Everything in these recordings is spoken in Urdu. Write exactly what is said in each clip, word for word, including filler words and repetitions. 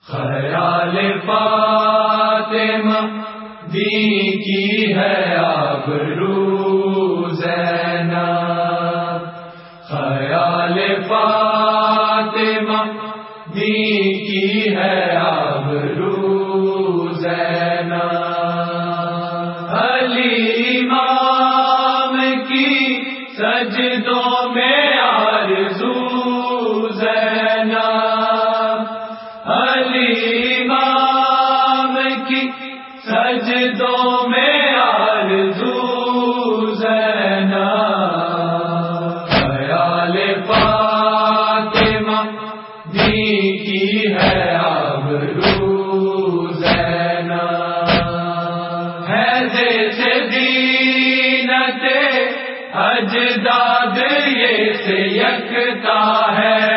خیال فاطمہ دی کی ہے آبرو زینب، خیال فاطمہ دی کی ہے آبرو زینب، علی امام کی سجدوں میں آرزو زینب، علی امام کی سجدوں میں آرزو زینب، خیال فاطمہ دی کی ہے آبرو زینب، حیض سے زینت اجداد یہ سے یکتا ہے،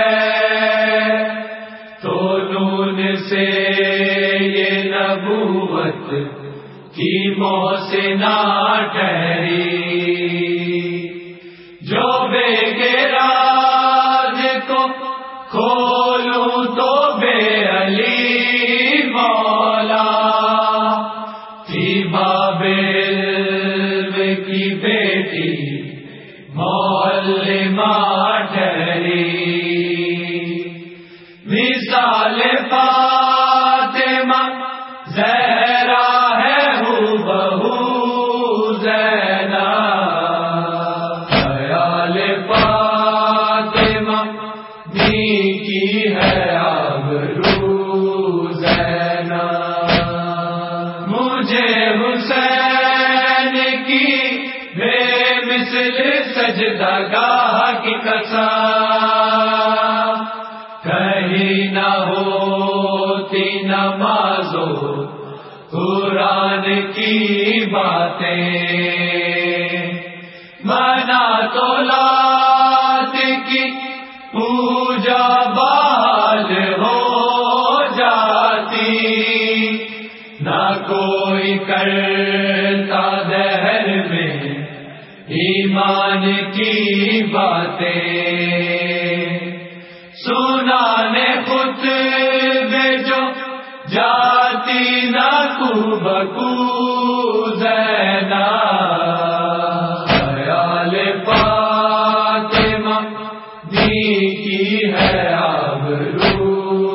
تو نون سے یہ نبوت کی محسنہ ٹھہری، جو بے کے راز کو کھولوں تو بے علی مولا، تھی باب علم کی بیٹی معلمہ ٹھہری، مثال فاطمہ زہرا ہے ہو بہو زینب، خیال فاطمہ دی کی ہے آبرو زینب، مجھے حسین کی بے مثل سجدہ گاہ کی قسم، کہیں نہ ہوتی نمازوں قرآن کی باتیں، منا تو لات کی پوجا بحال ہو جاتی، نہ کوئی کرتا دہر میں ایمان کی باتیں، سنانے خطبے جو جاتی نہ کو بکو زینب، خیال فاطمہ دی کی ہے آبرو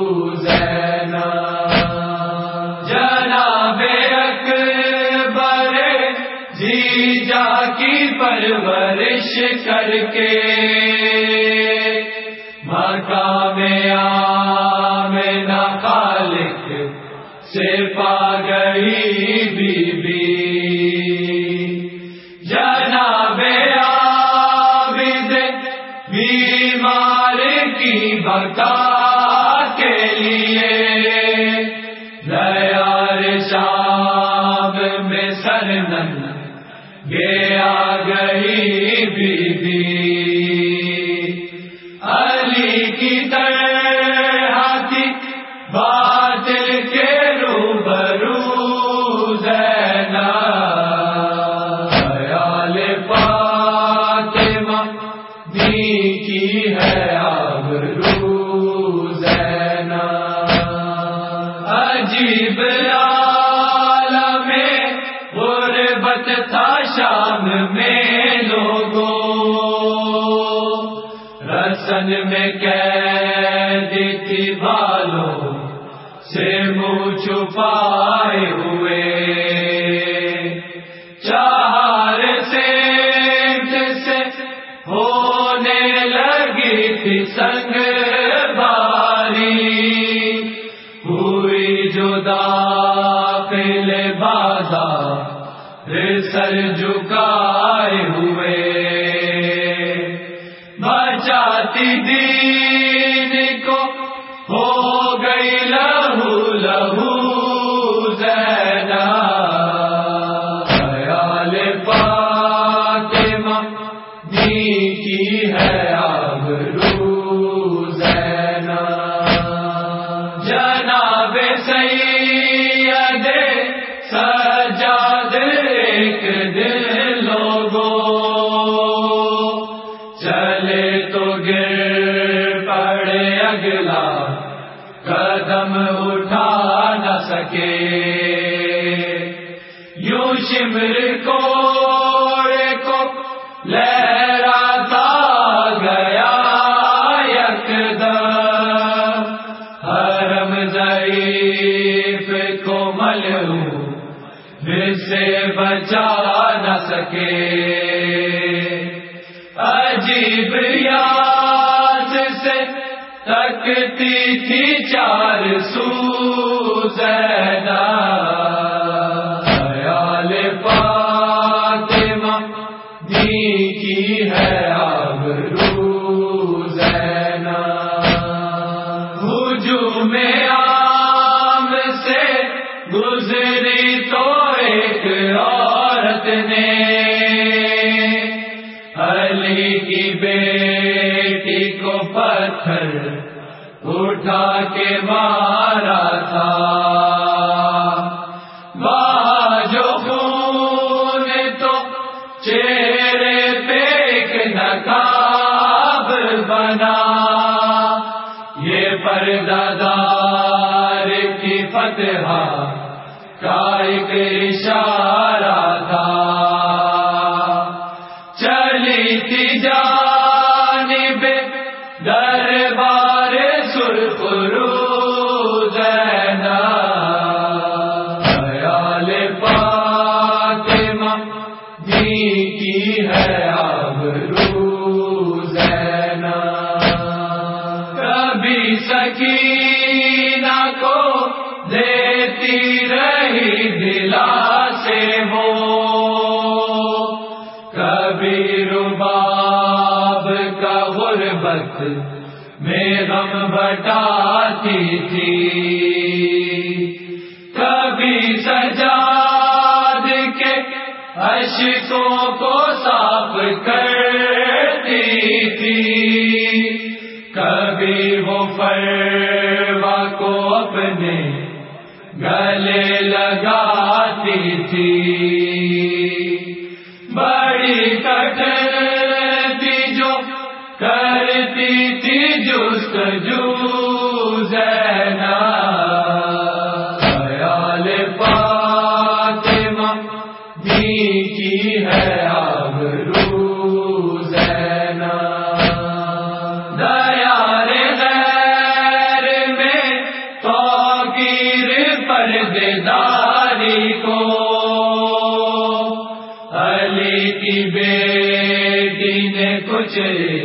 زینب، جناب اکبر جیجا کی پرورش کر کے مقام آمنہ خالق سے پا گئی بی بی، جناب عابد بیمار کی بقا کے لیے دیار شام میں سرنن گیا گئی بی بی، علی کی طرح تھی باطل کے روبرو زینب، خیال فاطمہ دی کی ہے آبرو زینب، عجیب عالم غربت تھا شام میں لوگوں، رسن میں قید تھی بالوں سے منہ چھپائے ہوئے، چار سینٹ سے ہونے لگی تھی سنگ باری، ہوئی جدا قل بازار سر جھکائے ہوئے، بچاتی دین کو ہو گئی لہو لہو زینب، خیال فاطمہ دی کی ہے آبرو زینب، جناب سید سجاد ایک دن لوگوں چلے تو گر پڑے اگلا قدم حرم اٹھا نہ سکے، یوں شمر کوڑے کو لہراتا گیا یکدم، حرم ضعیف کو ملعون سے بچا نہ سکے، عجیب یاد سے تکتی تھی چار سو زینب، خیال فاطمہ دی کی ہے آبرو زینب، ہجوم عام سے گزری تو ایک عورت نے علی کی بیٹی کو پتھر اٹھا کے مارا تھا، باجو خون تو چہرے پہ ایک نقاب بنا، یہ پردہ دار کی فتح کا ایک اشارہ تھا، چلی تھی جانب دربار سرخ رو زینب، خیال فاطمہ دی کی ہے آبرو زینب، کبھی سکینہ کو دیتی رہی دلاسے وہ، کبھی رباب کا غربت میں غم بٹاتی تھی، کبھی سجاد کے اشکوں کو صاف کرتی تھی، کبھی وہ فروا کو اپنے گلے لگاتی تھی، بڑی کٹر تھی جو کرتی تھی جستجو زینب، خیال فاطمہ دی کی ہے آبرو زینب، دیار غیر میں توقیر پردیداری کو علی کی بیٹی نے کچھ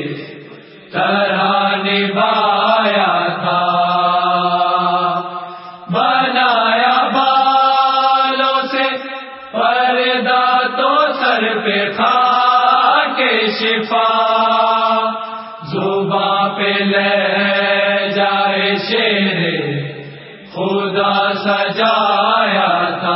طرح نبھایا تھا، بنایا بالوں سے پردہ تو سر پہ خاک شفا، زباں پہ لے جائے شیر خدا سجایا تھا،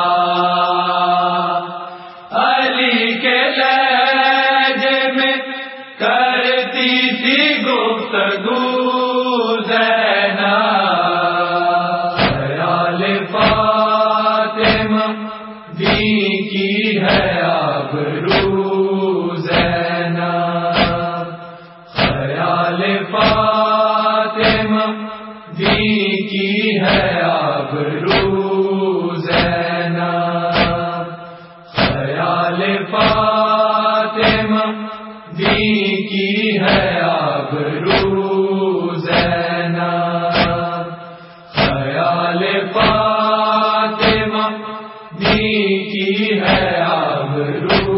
علی کے لہجے میں کرتی تھی گفتگو زینب، خیال فاطمہ دی کی ہے آبرو زینب، خیال فاطمہ دی کی ہے آبرو زینب، خیال فاطمہ دی کی ہے آبرو زینب، خیال فاطمہ دی کی ہے آبرو